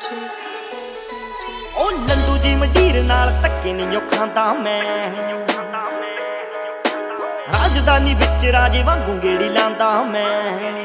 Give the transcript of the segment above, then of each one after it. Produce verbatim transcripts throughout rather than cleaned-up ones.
ਉਹ ਲੰਦੂ ਜੀ ਮੰਡੀਰ ਨਾਲ ਧੱਕੇ ਨਹੀਂ ਉਹ ਖਾਂਦਾ ਮੈਂ, ਰਾਜਧਾਨੀ ਵਿੱਚ ਰਾਜੇ ਵਾਂਗੂ ਗੇੜੀ ਲਾਂਦਾ ਮੈਂ।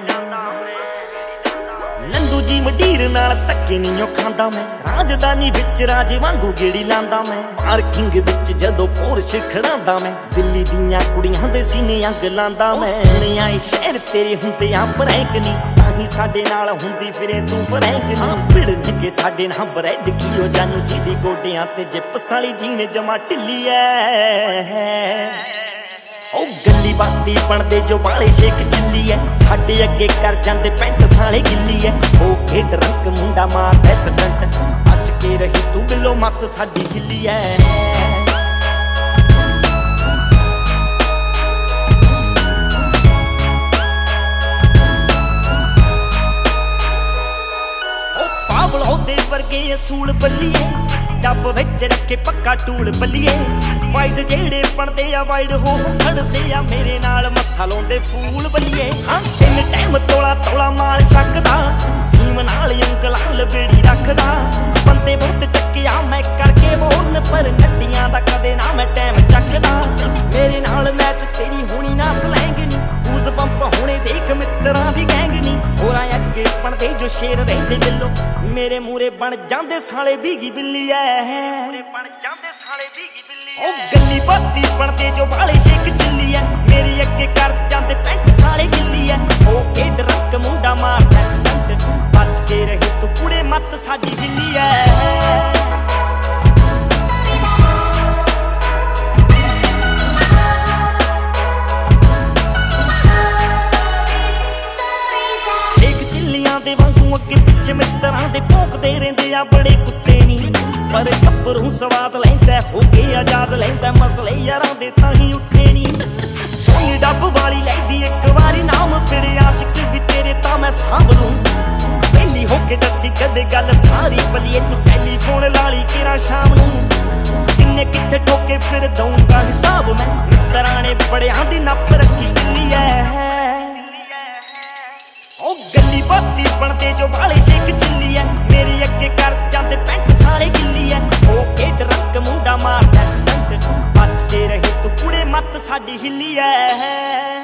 ਲੰਦੂ ਜੀ ਮੰਡੀਰ ਨਾਲ ਧੱਕੇ ਨਹੀਂ ਉਹ ਖਾਂਦਾ ਮੈਂ, ਰਾਜਧਾਨੀ ਵਿੱਚ ਰਾਜੇ ਵਾਂਗੂ ਗੇੜੀ ਲਾਂਦਾ ਮੈਂ। ਪਾਰਕਿੰਗ ਵਿੱਚ ਜਦੋਂ ਪੋਰਸ਼ ਖੜਾਂਦਾ ਮੈਂ, ਦਿੱਲੀ ਦੀਆਂ ਕੁੜੀਆਂ ਦੇ ਸੀਨੇ ਅੰਗ ਲਾਂਦਾ ਮੈਂ। ਸੁਣਿਆ ਏ ਸ਼ਹਿਰ ਤੇਰੇ ਹੁੰਦੇ ਆ ਬਰੈਕ ਨੀ, ਤਾਹੀਂ ਸਾਡੇ ਨਾਲ ਹੁੰਦੀ ਫਿਰੇ ਤੂੰ ਫਰੈਂਕ ਨੀ। ਭਿੜਨ ਕੇ ਸਾਡੇ ਨਾਲ ਬਰੈਡ ਕੀ ਉਹ ਜਾਨੂ ਜੀ ਦੀ ਗੋਡਿਆਂ ਤੇ ਜਿਪਸ ਵਾਲੀ ਜੀਨ ਜਮਾ ਢਿੱਲੀ ਐ। ਉਹ ਗੱਲੀ ਬਾਤੀ ਬਣਦੇ ਜੋ ਵਾਲੇ ਸ਼ੇਕ ਚਿੱਲੀ ਐ, ਸਾਡੇ ਅੱਗੇ ਕਰ ਜਾਂਦੇ ਪੈਂਟ ਸਾਲੇ ਗਿੱਲੀ ਐ। ਉਹ ਖੇਡ ਰੰਗ ਮੁੰਡਾ ਮਾਰਦਾ ਸਟੰਟ, ਬਚ ਕੇ ਰਹੀ ਤੂੰ ਬਿੱਲੋ ਮੱਤ ਸਾਡੀ ਹਿੱਲੀ ਐ। ਉਹ ਪਾਵਲ ਹੋਦੇ ਵਰਗੇ ਅਸੂਲ ਬੱਲੀਏ, ਡੱਬ ਵਿੱਚ ਰੱਖੇ ਪੱਕਾ ਟੂਲ ਬੱਲੀਏ। ਵਾਈਜ਼ ਜਿਹੜੇ ਬਣਦੇ ਆ ਵਾਈਡ ਹੋ ਖੜਦੇ ਆ ਮੇਰੇ ਨਾਲ, ਮੱਥਾ ਲਾਉਂਦੇ ਫੂਲ ਬੱਲੀਏ। ਹਾਂ ਤਿੰਨ ਟਾਈਮ ਤੋਲਾ ਤੋਲਾ ਮਾਲ ਛੱਕਦਾ, ਫੀਮ ਨਾਲ ਉਂਗਲਾਂ ਲਬੇੜੀ ਰੱਖਦਾ। ਬੰਦੇ ਬਹੁਤ ਚੱਕਿਆ ਮੈਂ ਕਰਕੇ ਬੋਰਨ, ਪਰ ਨੱਡੀਆਂ ਦਾ ਕਦੇ ਨਾ ਮੈਂ ਟਾਈਮ ਚੱਕਦਾ। ਮੇਰੇ ਨਾਲ ਮੈਚ ਤੇਰੀ ਹੋਣੀ ਨਾ ਸਲੈਂਗ ਨੀ, ਬੂਜ਼ ਬੰਪ ਹੁਣੇ ਦੇਖ ਮਿੱਤਰਾਂ ਦੀ ਗੈਂਗ ਨੀ। ਹੋਰਾਂ ਅੱਗੇ ਬਣਦੇ ਜੋ ਸ਼ੇਰ ਰਹਿੰਦੇ ਦਿਲੋਂ, ਮੇਰੇ ਮੂਰੇ ਬਣ ਜਾਂਦੇ ਸਾਲੇ ਭੀਗੀ ਬਿੱਲੀ ਐ। ਬਣ ਜਾਂਦੇ ਸਾਲੇ ਭੀਗੀ ਬਿੱਲੀ ਐ। ਉਹ ਗੱਲੀ ਬਾਤੀ ਬਣਦੇ ਜੋ ਵਾਲੇ ਸ਼ੇਕ ਚਿੱਲੀ ਐ, ਮੇਰੇ ਅੱਗੇ ਕਰ ਜਾਂਦੇ ਪੈਂਟ ਸਾਲੇ ਗਿੱਲੀ ਐ। ਉਹ ਖੇਡ ਰੰਗ ਮੁੰਡਾ ਮਾਰਦਾ ਸਟੰਟ, ਬਚ ਕੇ ਰਹੀ ਤੂੰ ਕੁੜੇ ਮੱਤ ਸਾਡੀ ਹਿੱਲੀ ਐ। ਦੇ ਵਾਂਗੂ ਅੱਗੇ ਪਿੱਛੇ ਮਿੱਤਰਾਂ ਦੇ ਭੌਂਕਦੇ ਰਹਿੰਦੇ ਆ ਬੜੇ ਕੁੱਤੇ ਨੀ, ਪਰ ਗੱਭਰੂ ਸਵਾਦ ਲੈਂਦਾ ਹੋ ਕੇ ਆਜ਼ਾਦ ਲੈਂਦਾ। ਮਸਲੇ ਯਾਰਾਂ ਦੇ ਤਾਂ ਹੀ ਉੱਠੇ ਨੀ, ਸੋਈ ਡੱਬ ਵਾਲੀ ਲੈਂਦੀ ਇੱਕ ਵਾਰੀ ਨਾਮ, ਫਿਰ ਆਸ਼ਿਕ ਵੀ ਤੇਰੇ ਤਾਂ ਮੈਂ ਸਾਂਭ ਲੂੰ। ਪਹਿਲੀ ਹੋ ਕੇ ਦੱਸੀ ਕਦੇ ਗੱਲ ਸਾਰੀ ਬਲੀਏ, ਤੂੰ ਟੈਲੀਫੋਨ ਲਾਲੀ ਕਿਰਾ ਸ਼ਾਮ ਨੂੰ। ਕਿੰਨੇ ਕਿੱਥੇ ਠੋਕੇ ਫਿਰ ਦਊਂਗਾ ਹਿਸਾਬ ਮੈਂ, ਮਿੱਤਰਾਂ ਨੇ ਬੜਿਆਂ ਦੀ ਨੱਪ ਰੱਖੀ ਦਿੱਲੀ ਐ। ਉਹ ਗੱਲੀ ਬਾਤੀ ਬਣਦੇ ਜੋ ਵਾਲੇ ਸ਼ੇਕ ਚਿੱਲੀ ਐ, ਮੇਰੇ ਅੱਗੇ ਕਰ ਜਾਂਦੇ ਪੈਂਟ ਸਾਲੇ ਗਿੱਲੀ ਐ। ਉਹ ਖੇਡ ਰੰਗ ਮੁੰਡਾ ਮਾਰਦਾ ਸਟੰਟ, ਬਚ ਕੇ ਰਹੀ ਤੂੰ ਕੁੜੇ ਮੱਤ ਸਾਡੀ ਹਿੱਲੀ ਐ।